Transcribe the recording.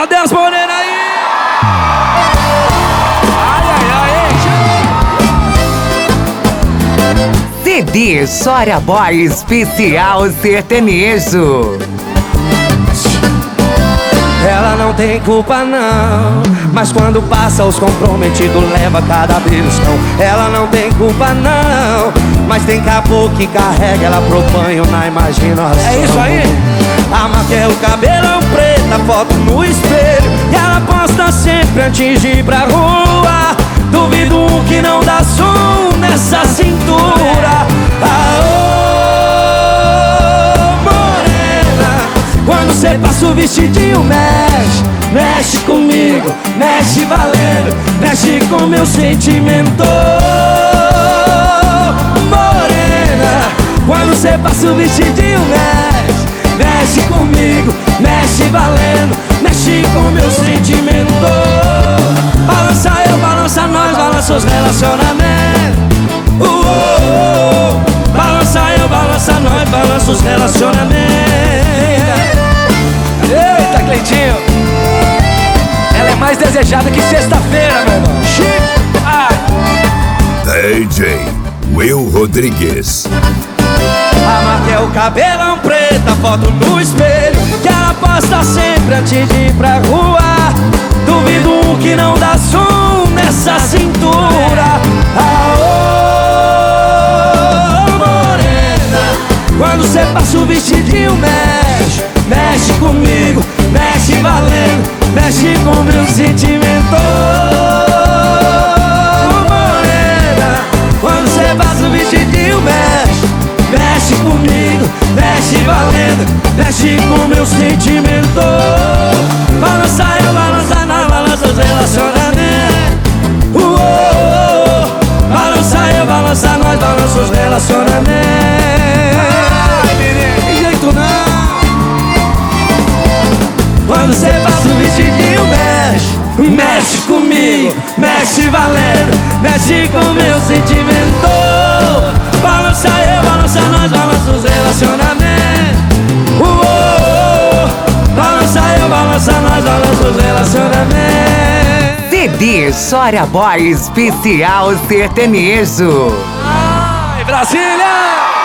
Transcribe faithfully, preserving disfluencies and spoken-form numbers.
Cadê as morenas aí? Ai, ai, ai. C D Chora Boy Especial Sertanejo. Ela não tem culpa não, mas quando passa os comprometidos leva cada beijão. Ela não tem culpa não, mas tem caboclo que carrega ela pro banho na imaginação. É isso aí. A marca é o cabelão preto, a foto no espelho, e ela posta sempre antes de ir pra rua. Duvido que não dá som nessa cintura. Quando cê passa o vestidinho, mexe, mexe comigo, mexe valendo, mexe com meu sentimento. Morena, quando cê passa o vestidinho, mexe, mexe comigo, mexe valendo, mexe com meu sentimento. Balança eu, balança nós, balança os relacionamentos. Uh, uh, uh. Balança eu, balança nós, balança os relacionamentos. Eita, Cleitinho, ela é mais desejada que sexta-feira, meu irmão. D J Will Rodrigues. A marca é o cabelão preto, a foto no espelho, que ela posta sempre antes de ir pra rua. Duvido que não dá som nessa cintura. Aô, morena, quando cê passa o vestidinho, mexe, mexe comigo, mexe valendo, mexe com meu sentimento. Morena, quando cê passa o vestidinho, mexe, mexe comigo, mexe valendo, mexe com meu sentimento. Balança eu, balança nós, balança os relacionamentos. Uh, uh, uh. Balança eu, balança nós, balança os relacionamentos. Ai, menino, tem jeito não. Quando cê passa o vestidinho, mexe, mexe comigo, mexe valendo, mexe com meu sentimento. Balança eu, balança nós, balança os relacionamentos. Uh, uh, uh. Balança eu, balança nós, balança os relacionamentos. C D Chora Boy Especial Sertanejo. Ai, Brasília!